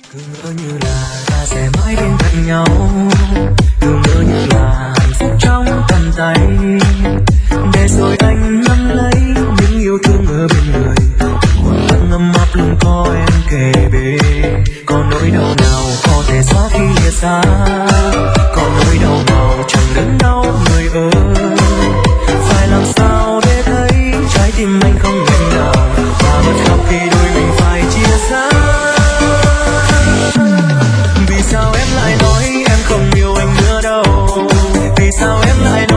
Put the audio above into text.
Cứ ngỡ như là ta sẽ mãi bên cạnh nhau, cứ ngỡ như là hạnh phúc trong tầm tay, để rồi anh nắm lấy những yêu thương ở bên người. Một lát ngâm ấp luôn có em kề bên, còn nỗi đau nào có thể xóa khi lìa xa, còn nỗi đau nào chẳng đớn đau người ơi. Phải làm sao để thấy trái tim anh không ngày nào và bật khóc khi đôi mình phải chia xa. Vì sao em lại nói em không yêu anh nữa đâu, vì sao em lại nói